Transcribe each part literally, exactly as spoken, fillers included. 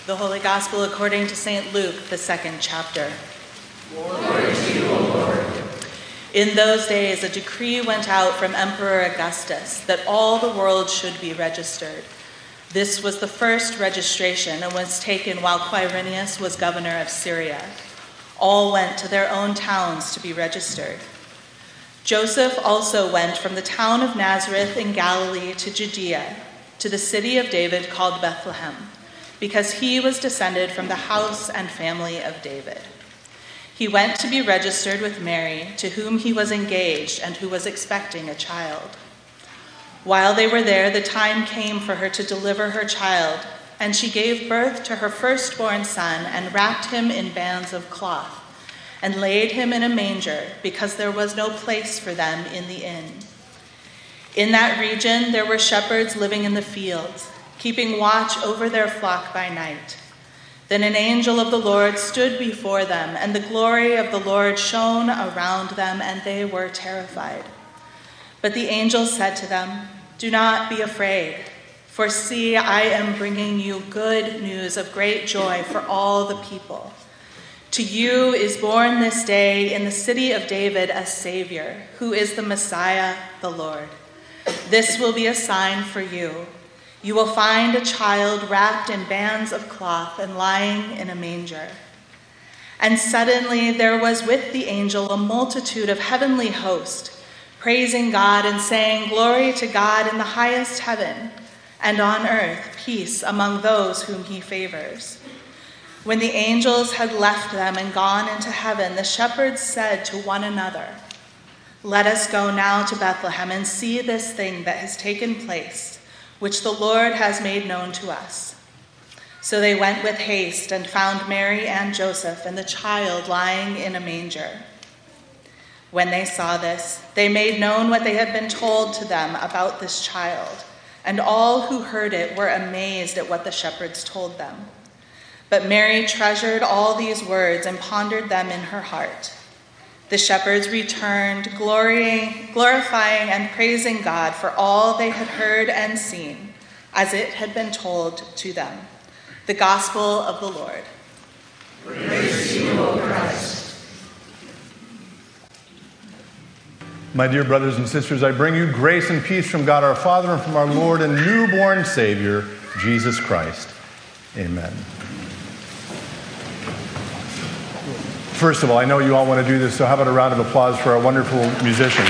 The Holy Gospel according to Saint Luke, the second chapter. Glory to you, O Lord. In those days, a decree went out from Emperor Augustus that all the world should be registered. This was the first registration and was taken while Quirinius was governor of Syria. All went to their own towns to be registered. Joseph also went from the town of Nazareth in Galilee to Judea, to the city of David called Bethlehem, because he was descended from the house and family of David. He went to be registered with Mary, to whom he was engaged and who was expecting a child. While they were there, the time came for her to deliver her child, and she gave birth to her firstborn son and wrapped him in bands of cloth and laid him in a manger because there was no place for them in the inn. In that region, there were shepherds living in the fields, keeping watch over their flock by night. Then an angel of the Lord stood before them, and the glory of the Lord shone around them, and they were terrified. But the angel said to them, "Do not be afraid, for see, I am bringing you good news of great joy for all the people. To you is born this day in the city of David a Savior, who is the Messiah, the Lord. This will be a sign for you. You will find a child wrapped in bands of cloth and lying in a manger." And suddenly there was with the angel a multitude of heavenly hosts, praising God and saying, "Glory to God in the highest heaven, and on earth peace among those whom he favors." When the angels had left them and gone into heaven, the shepherds said to one another, "Let us go now to Bethlehem and see this thing that has taken place, which the Lord has made known to us." So they went with haste and found Mary and Joseph and the child lying in a manger. When they saw this, they made known what they had been told to them about this child, and all who heard it were amazed at what the shepherds told them. But Mary treasured all these words and pondered them in her heart. The shepherds returned, glorying, glorifying and praising God for all they had heard and seen, as it had been told to them. The Gospel of the Lord. Praise to you, O Christ. My dear brothers and sisters, I bring you grace and peace from God our Father and from our Lord and newborn Savior, Jesus Christ. Amen. First of all, I know you all want to do this, so how about a round of applause for our wonderful musicians?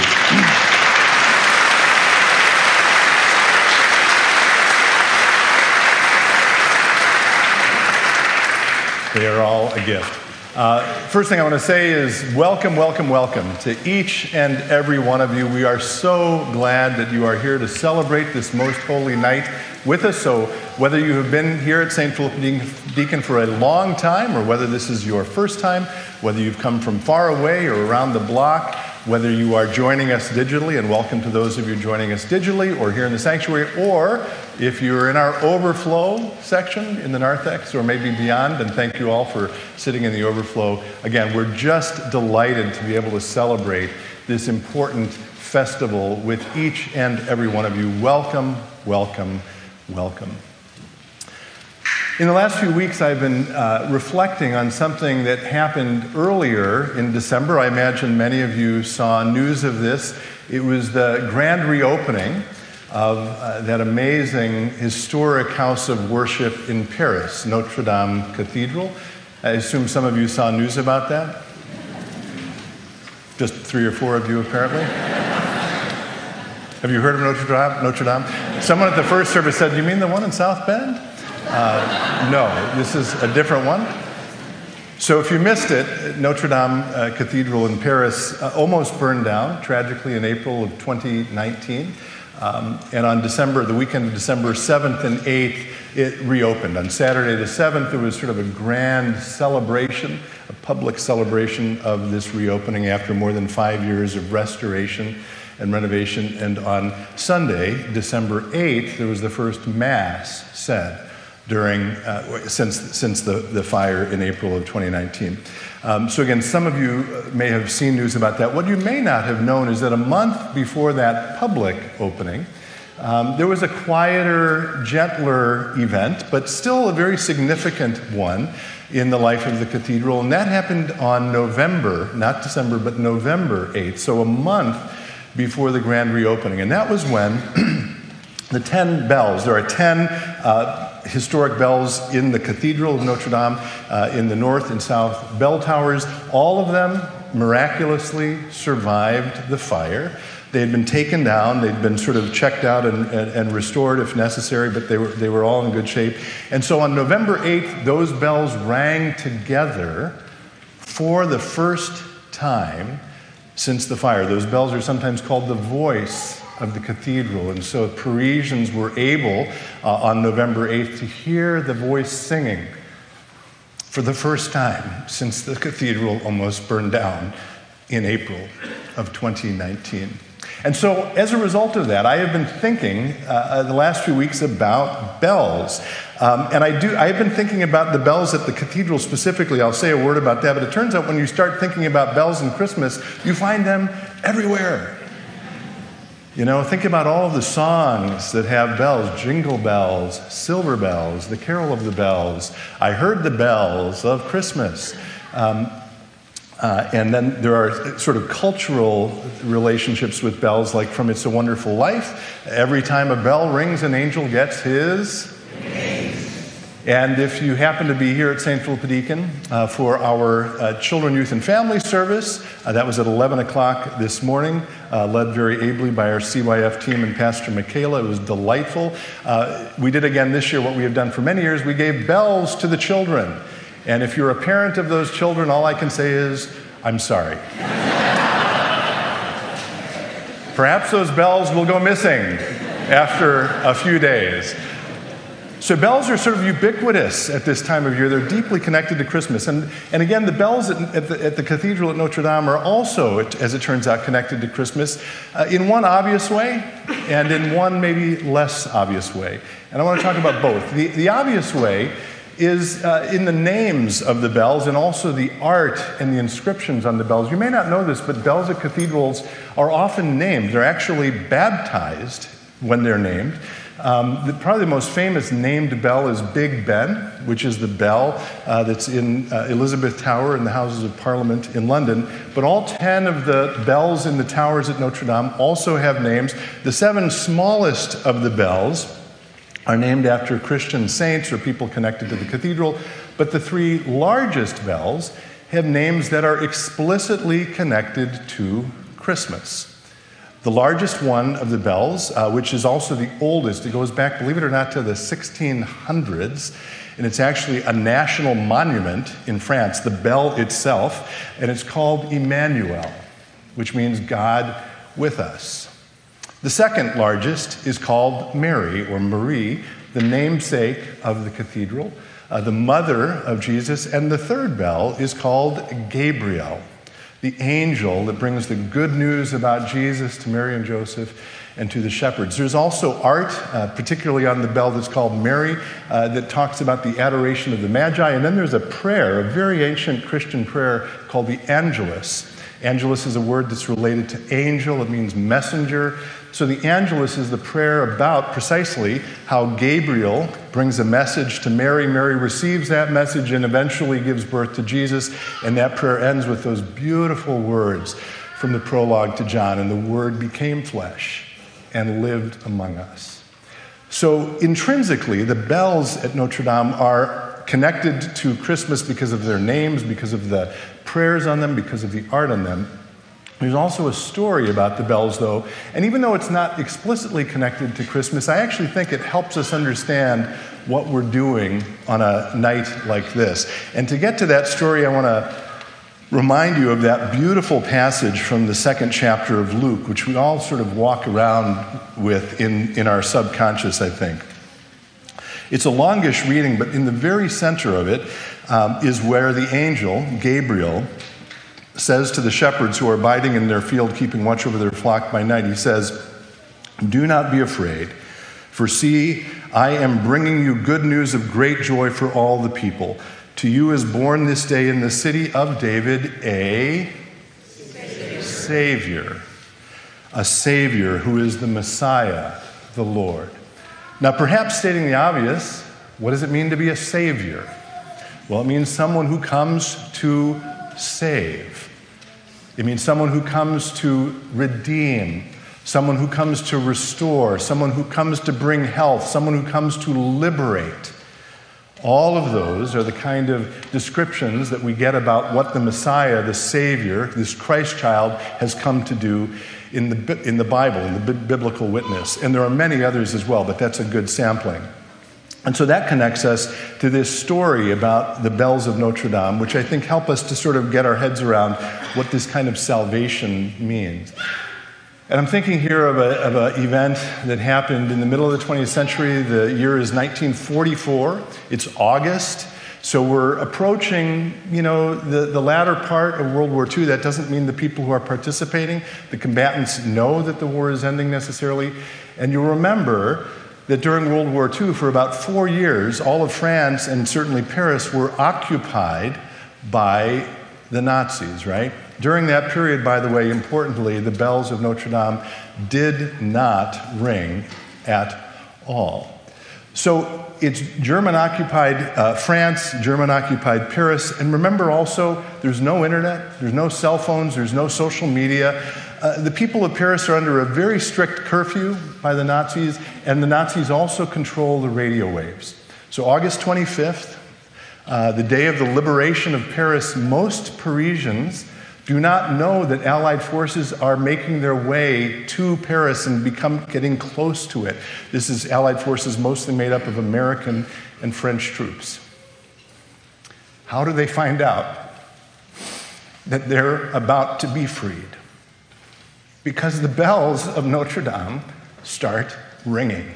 They are all a gift. Uh, first thing I want to say is welcome, welcome, welcome to each and every one of you. We are so glad that you are here to celebrate this most holy night with us. So whether you have been here at Saint Philip Deacon for a long time, or whether this is your first time, whether you've come from far away or around the block, whether you are joining us digitally, and welcome to those of you joining us digitally or here in the sanctuary, or if you're in our overflow section in the narthex or maybe beyond, and thank you all for sitting in the overflow. Again, we're just delighted to be able to celebrate this important festival with each and every one of you. Welcome, welcome, welcome. In the last few weeks, I've been uh, reflecting on something that happened earlier in December. I imagine many of you saw news of this. It was the grand reopening of uh, that amazing historic house of worship in Paris, Notre Dame Cathedral. I assume some of you saw news about that? Just three or four of you, apparently. Have you heard of Notre Dame? Notre Dame? Someone at the first service said, "You mean the one in South Bend?" Uh, no, this is a different one. So if you missed it, Notre Dame uh, Cathedral in Paris uh, almost burned down, tragically, in April of twenty nineteen. Um, and on December, the weekend of December seventh and eighth, it reopened. On Saturday the seventh, there was sort of a grand celebration, a public celebration of this reopening after more than five years of restoration and renovation. And on Sunday, December eighth, there was the first Mass said during, uh, since, since the, the fire in April of twenty nineteen. Um, so again, some of you may have seen news about that. What you may not have known is that a month before that public opening, Um, there was a quieter, gentler event, but still a very significant one in the life of the cathedral, and that happened on November, not December, but November eighth, so a month before the grand reopening. And that was when the ten bells, there are ten uh, historic bells in the Cathedral of Notre Dame, uh, in the north and south bell towers, all of them miraculously survived the fire. They had been taken down, they'd been sort of checked out and, and, and restored if necessary, but they were, they were all in good shape. And so on November eighth, those bells rang together for the first time since the fire. Those bells are sometimes called the voice of the cathedral. And so Parisians were able, uh, on November eighth, to hear the voice singing for the first time since the cathedral almost burned down in April of twenty nineteen. And so, as a result of that, I have been thinking uh, the last few weeks about bells. Um, and I do, I've been thinking about the bells at the cathedral specifically. I'll say a word about that. But it turns out when you start thinking about bells in Christmas, you find them everywhere. You know, think about all of the songs that have bells: Jingle Bells, Silver Bells, The Carol of the Bells, I Heard the Bells of Christmas. Um, Uh, and then there are sort of cultural relationships with bells, like from It's a Wonderful Life. Every time a bell rings, an angel gets his name. And if you happen to be here at Saint Philip Deacon uh, for our uh, Children, Youth, and Family service, uh, that was at eleven o'clock this morning, uh, led very ably by our C Y F team and Pastor Michaela. It was delightful. Uh, we did again this year what we have done for many years. We gave bells to the children. And if you're a parent of those children, all I can say is, I'm sorry. Perhaps those bells will go missing after a few days. So bells are sort of ubiquitous at this time of year. They're deeply connected to Christmas. And, and again, the bells at, at, the, at the cathedral at Notre Dame are also, as it turns out, connected to Christmas uh, in one obvious way and in one maybe less obvious way. And I want to talk about both. The, the obvious way is uh, in the names of the bells and also the art and the inscriptions on the bells. You may not know this, but bells at cathedrals are often named. They're actually baptized when they're named. Um, the, probably the most famous named bell is Big Ben, which is the bell uh, that's in uh, Elizabeth Tower in the Houses of Parliament in London. But all ten of the bells in the towers at Notre Dame also have names. The seven smallest of the bells are named after Christian saints or people connected to the cathedral, but the three largest bells have names that are explicitly connected to Christmas. The largest one of the bells, uh, which is also the oldest, it goes back, believe it or not, to the sixteen hundreds, and it's actually a national monument in France, the bell itself, and it's called Emmanuel, which means God with us. The second largest is called Mary, or Marie, the namesake of the cathedral, uh, the mother of Jesus. And the third bell is called Gabriel, the angel that brings the good news about Jesus to Mary and Joseph and to the shepherds. There's also art, uh, particularly on the bell that's called Mary, uh, that talks about the adoration of the Magi. And then there's a prayer, a very ancient Christian prayer called the Angelus. Angelus is a word that's related to angel. It means messenger. So the Angelus is the prayer about precisely how Gabriel brings a message to Mary. Mary receives that message and eventually gives birth to Jesus. And that prayer ends with those beautiful words from the prologue to John. And the Word became flesh and lived among us. So intrinsically, the bells at Notre Dame are connected to Christmas because of their names, because of the prayers on them, because of the art on them. There's also a story about the bells, though, and even though it's not explicitly connected to Christmas, I actually think it helps us understand what we're doing on a night like this. And to get to that story, I want to remind you of that beautiful passage from the second chapter of Luke, which we all sort of walk around with in, in our subconscious, I think. It's a longish reading, but in the very center of it um, is where the angel, Gabriel, says to the shepherds who are abiding in their field, keeping watch over their flock by night, he says, "Do not be afraid, for see, I am bringing you good news of great joy for all the people. To you is born this day in the city of David a Savior, a Savior who is the Messiah, the Lord. Now, perhaps stating the obvious, what does it mean to be a savior? Well, it means someone who comes to save. It means someone who comes to redeem, someone who comes to restore, someone who comes to bring health, someone who comes to liberate. All of those are the kind of descriptions that we get about what the Messiah, the Savior, this Christ child, has come to do in the, in the Bible, in the biblical witness. And there are many others as well, but that's a good sampling. And so that connects us to this story about the bells of Notre Dame, which I think help us to sort of get our heads around what this kind of salvation means. And I'm thinking here of a, of an event that happened in the middle of the twentieth century. The year is nineteen forty-four. It's August. So we're approaching, you know, the, the latter part of World War Two. That doesn't mean the people who are participating, the combatants, know that the war is ending necessarily. And you'll remember that during World War Two, for about four years, all of France and certainly Paris were occupied by the Nazis, right? During that period, by the way, importantly, the bells of Notre Dame did not ring at all. So it's German-occupied uh, France, German-occupied Paris, and remember also, there's no internet, there's no cell phones, there's no social media. Uh, the people of Paris are under a very strict curfew by the Nazis, and the Nazis also control the radio waves. So August twenty-fifth, uh, the day of the liberation of Paris, most Parisians do not know that Allied forces are making their way to Paris and become getting close to it. This is Allied forces mostly made up of American and French troops. How do they find out that they're about to be freed? Because the bells of Notre Dame start ringing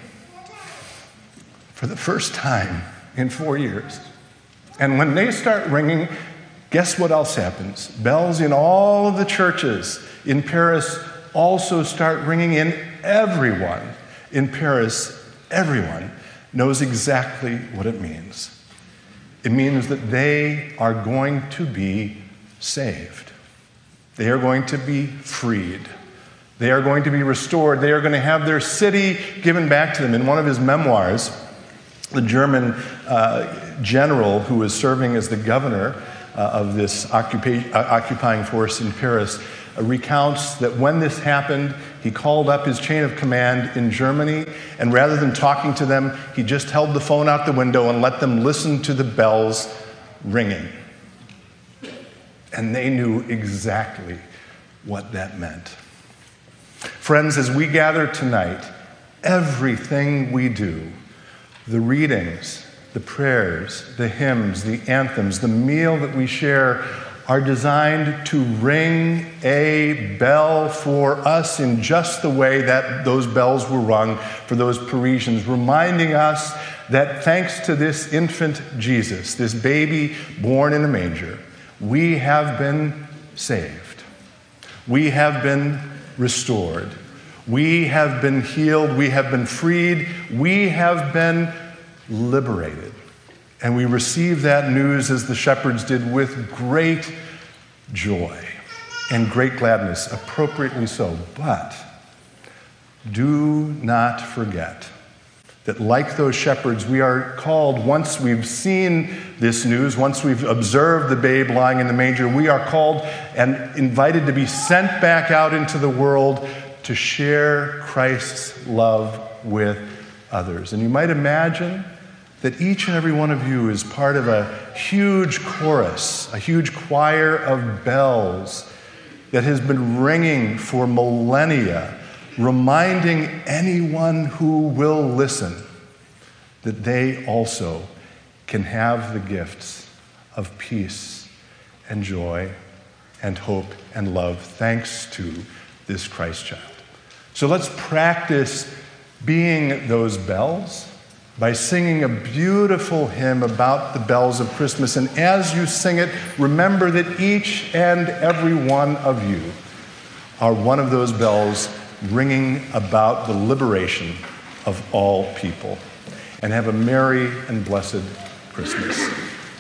for the first time in four years. And when they start ringing, guess what else happens? Bells in all of the churches in Paris also start ringing, and everyone in Paris, everyone knows exactly what it means. It means that they are going to be saved. They are going to be freed. They are going to be restored. They are going to have their city given back to them. In one of his memoirs, the German uh, general who was serving as the governor uh, of this occupa- uh, occupying force in Paris uh, recounts that when this happened, he called up his chain of command in Germany, and rather than talking to them, he just held the phone out the window and let them listen to the bells ringing. And they knew exactly what that meant. Friends, as we gather tonight, everything we do, the readings, the prayers, the hymns, the anthems, the meal that we share are designed to ring a bell for us in just the way that those bells were rung for those Parisians, reminding us that thanks to this infant Jesus, this baby born in a manger, we have been saved. We have been restored. We have been healed. We have been freed. We have been liberated. And we receive that news as the shepherds did with great joy and great gladness, appropriately so. But do not forget that like those shepherds, we are called, once we've seen this news, once we've observed the babe lying in the manger, we are called and invited to be sent back out into the world to share Christ's love with others. And you might imagine that each and every one of you is part of a huge chorus, a huge choir of bells that has been ringing for millennia, reminding anyone who will listen that they also can have the gifts of peace and joy and hope and love thanks to this Christ child. So let's practice being those bells by singing a beautiful hymn about the bells of Christmas. And as you sing it, remember that each and every one of you are one of those bells ringing about the liberation of all people. And have a merry and blessed Christmas.